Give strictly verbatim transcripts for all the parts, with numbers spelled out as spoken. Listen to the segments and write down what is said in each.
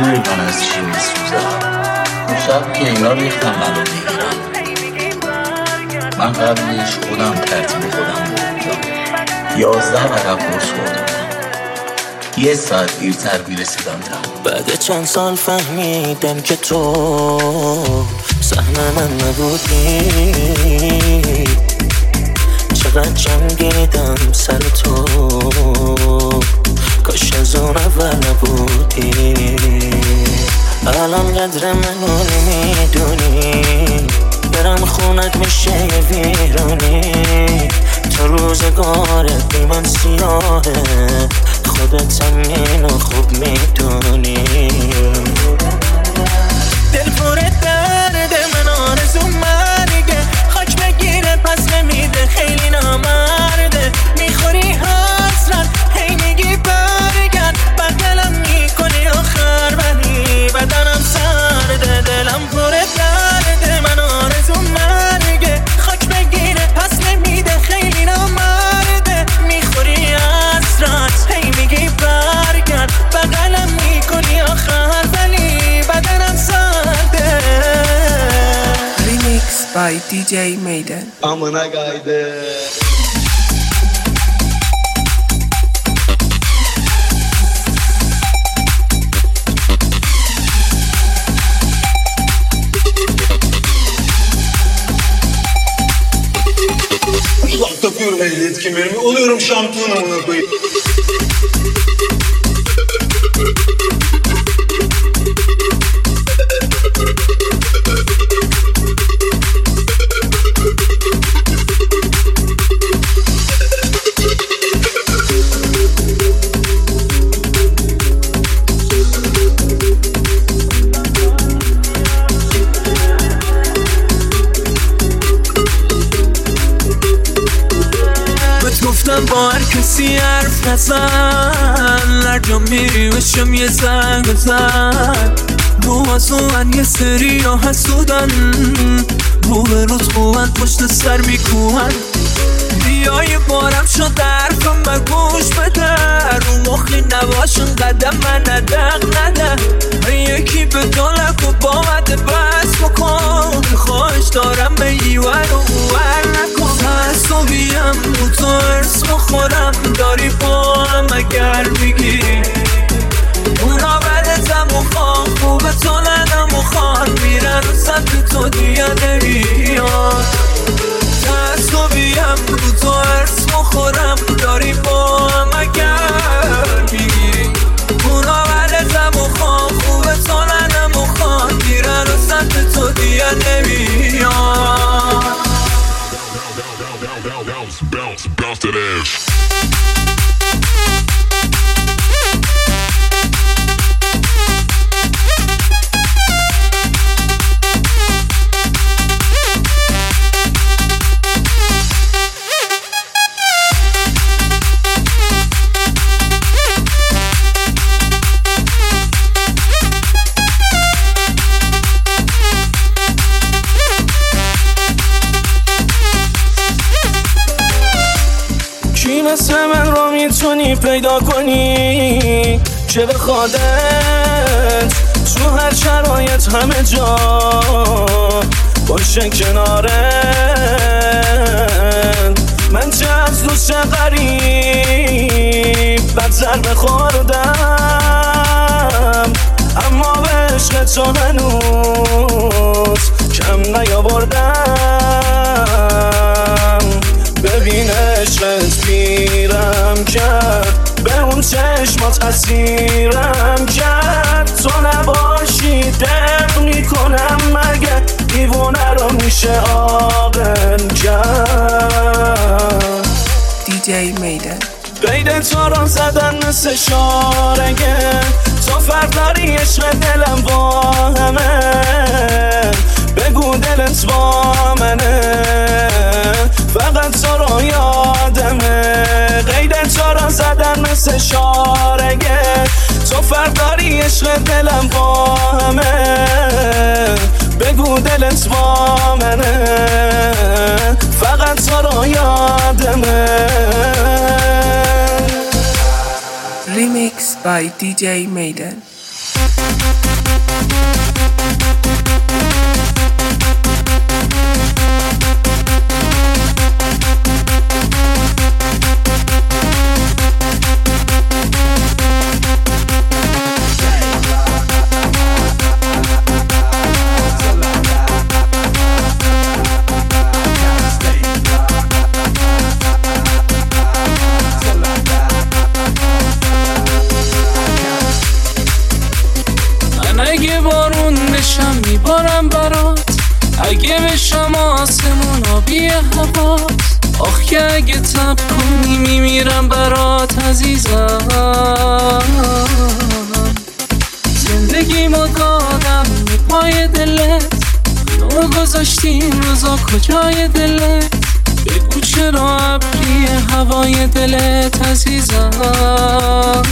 من از چی میسوزم. اون شب که اینا ریختم منو بگیرم، من قبلش خودم ترتیب خودم بودم. یازده عقب برس خوردم، یه ساعت دیرتر بیرسیدم تم. بعد چند سال فهمیدم که تو سهم من نبودی. چقدر جنگیدم سر تو، کاش از اون اول نبودی. الان قدر منو نمیدونی، برم خونت میشه یه ویرونی. تو روزگارت بی من سیاهه، خودت هم اینو خوب میدونی. دل پرت درده، من آرزو مرگه. خاک بگیره پس نمیده، خیلی نامرده. میخوری حسرت، هی میگی برگرد. بدلم میکنی آخر ولی بدنم سرده. دلم پرت درده، من آرزو مرگه. خاک بگیره پس نمیده، خیلی نامرده. میخوری حسرت، هی میگی برگرد. بدلم میکنی آخر ولی بدنم سرده. Remix by دی جی Maiden. امنا گایده Bak takıyorum ehliyet kemerimi, oluyorum şampiyon amına koyayım. گفتم با هر کسی حرف نزن، هر جا میری بشم یه زنگ بزن. رو از من یه سری ها حسودن، رو به روز خوبن پشت سر میکوهن. بیا یه بارم شد حرفم و گوش بده، رو مخی نباشن قدم من ندق نده. یکی به دالک و با مده بس بکن، خواهش دارم به ایور و اوور نکن. تعصبیم رو تو ارس بخورم، داری با هم اگر میگی اونا بدتم و خواه. خوبه تو ندم و خواه، میرن و سمت تو دیگه نمیاد. تعصبیم رو تو ارس بخورم، داری با هم اگر میگی اونا بدتم و خواه. خوبه تو ندم و خواه، میرن و سمت تو دیگه نمیاد. Bounce, bounce, bounce that ass. مثل من رو میتونی پیدا کنی که به خودت تو هر شرایط همه جا باشه کنارت. من چه از دوست چه غریب بد ضربه خوردم، اما به عشق تو هنوز کم نیاوردم. ببین عشقت میرم کرد، به اون چشمات اسیرم کرد. تو نباشی دق میکنم مگه، دیوونه رو میشه عاقل کرد. دی جی Maiden. قید تو رو زدن مثل شارگه، تو فرق داری عشق دلم با همه. بگو دلت با منه، فقط تو رو یادمه. قید تو رو زدن مثل شارگه، تو فرق داری عشق دلم با همه. بگو دلت با منه، فقط تو رو یادمه. Remix by دی جی Maiden. بشم آسمون آبی هواست. آخ که اگه تب کنی میمیرم برات عزیزم. زندگیمو دادم به پای دلت، نو گذاشتیم روزا کجای دلت. بگو چرا ابری هوای دلت عزیزم.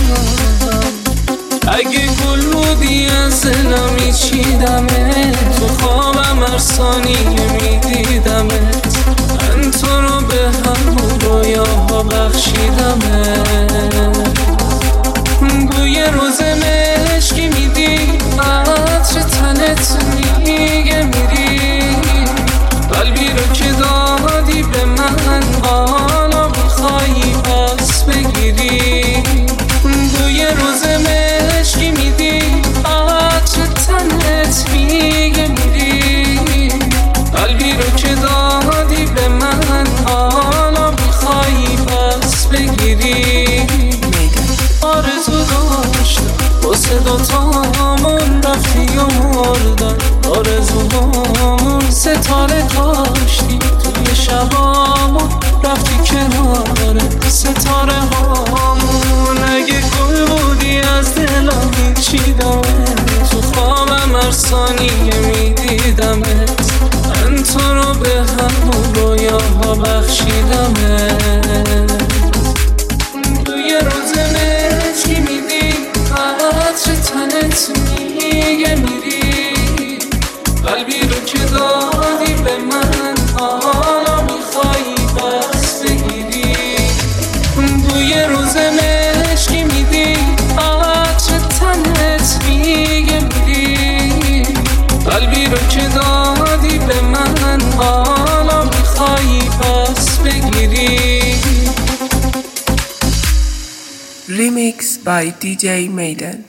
اگه گل بودی از دلم میچیدمت، تو خوابم هر ثانیه میدیدمت. من تو رو به همون رویاها بخشیدمت. بوی روز مشکی میدی، عطر تنت میگه میری. قلبی رو که دادی به من، حالا میخوایی پس بگیری. بوی روز مشکی میدی، عطر تنت میگه میری. قلبی رو که دادی به من، حالا میخوایی پس بگیری. آرزو داشتم واسه دوتامون، رفتی و مردن آرزوهامون. ستاره کاشتی توی شبامون، رفتی کنار ستاره هامون. اگه گل بودی از دلم میچیدم، تو خوابم هر ثانیه میدیدمت. من تو رو به همون رویاها بخشیدمت. توی روز مشکی میدی، عطر تنت میگه میری. قلبی رو که دادی به من، حالا میخوایی پس بگیری. توی روز مشکی میدی، عطر تنت میگه میری. قلبی رو که دادی به من، حالا میخوایی پس بگیری. Remix by دی جی Maiden.